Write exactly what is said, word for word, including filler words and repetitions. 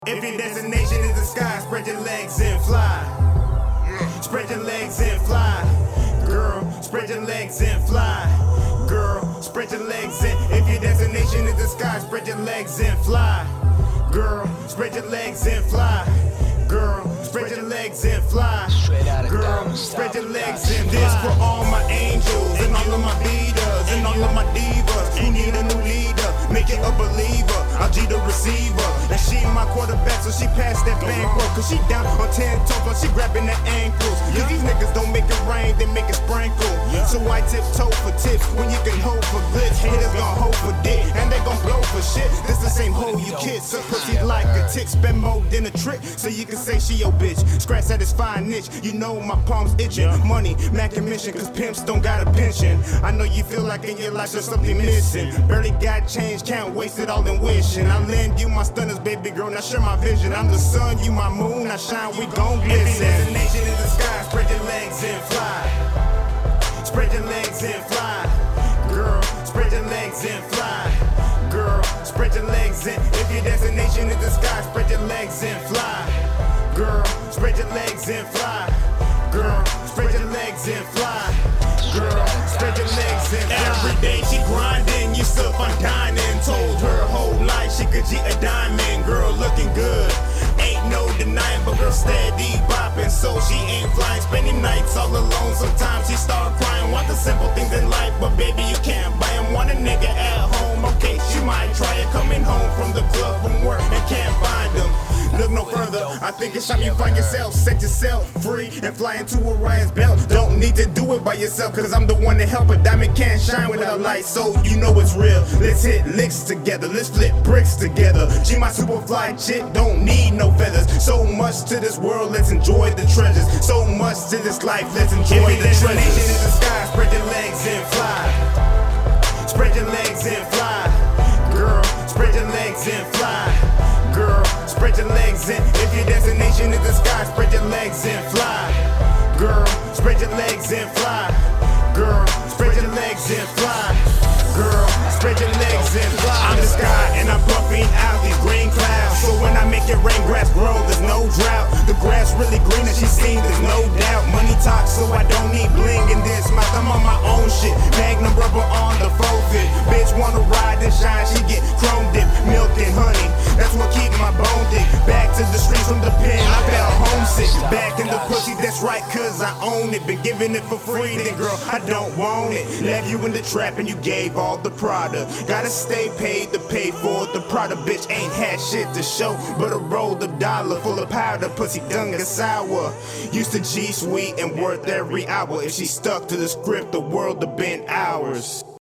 If your destination is the sky, spread your legs and fly. Spread your legs and fly. Girl, spread your legs and fly. Girl, spread your legs and if your destination is the sky, spread your legs and fly. Girl, spread your legs and fly. Girl, spread your legs and fly. Girl, spread your legs and fly. This for all my angels and all of my leaders and all of my divas who need a new leader. Make it a believer. I'll G the receiver. And she my quarterback, so she passed that bankroll. Cause she down on ten toes while she grabbing the ankles. Cause these niggas don't make it rain, they make it sprinkle. So I tiptoe for tips when you can hold for glitz. Haters gon' hold for dick and they gon' blow for shit. This the same hole you kiss. So pussy like a tick, spend more than a trick. So you can say she your bitch. Scratch satisfying niche. You know my palms itching. Money, Mac and mission, cause pimps don't got a pension. I know you feel like in your life there's something missing. Barely got change, can't waste it all in wishing. I lend you my stunners, baby girl, now share my vision. I'm the sun, you my moon, I shine, we gon' glisten. Every destination is the sky, spread your legs and fly. Spread your legs and fly. Girl, spread your legs and fly. Girl, spread your legs and if your destination is the sky, spread your legs and fly. Girl, spread your legs and fly. Girl, spread your legs and fly. Girl, spread your legs and fly. Every day she grinding, you still fun dining. Told her whole life she could G a diamond. Girl looking good, ain't no denying. But girl steady bopping, so she ain't flying. Spending nights all alone, sometimes she start crying. Want the simple things in life, but baby you can't buy them. Want a nigga at home, okay, she might try it. Coming home from the club from work and can't find them. Look no further, I think it's time you find yourself. Set yourself free and fly into Orion's belt. Don't need to do it by yourself, cause I'm the one to help. A diamond can't shine without light, so you know it's real. Let's hit licks together, let's flip bricks together. She my super fly chick, don't need no feathers. So much to this world, let's enjoy the treasures. So much to this life, let's enjoy the treasures. If your destination is the sky, spread your legs and fly. Spread your legs and fly. Girl, spread your legs and fly. Girl, spread your legs and if your destination is the sky, spread your legs and fly. Girl, spread your legs and fly. Girl, spread your legs and fly. Girl, spread your legs and fly. I'm the sky and I'm buffing out these green clouds. So when I make it rain, grass grow, there's no drought. The grass really green and she seen, there's no doubt. Money talks, so I don't need bling in this mouth. I'm on my own shit. Magnum rubber on the forfeit. Bitch wanna ride and shine, she get chrome dip, milk and honey. That's what keep my bone dick. Back to the streets from the pen, I felt homesick. Back in the pussy, that's right, cause I own it. Been giving it for free, then girl, I don't want it. Left you in the trap and you gave all the Prada. Gotta stay paid to pay for the Prada. Bitch ain't had shit to show, but a rolled up dollar full of powder. Pussy dung and sour. Used to G sweet and worth every hour. If she stuck to the script, the world have been ours.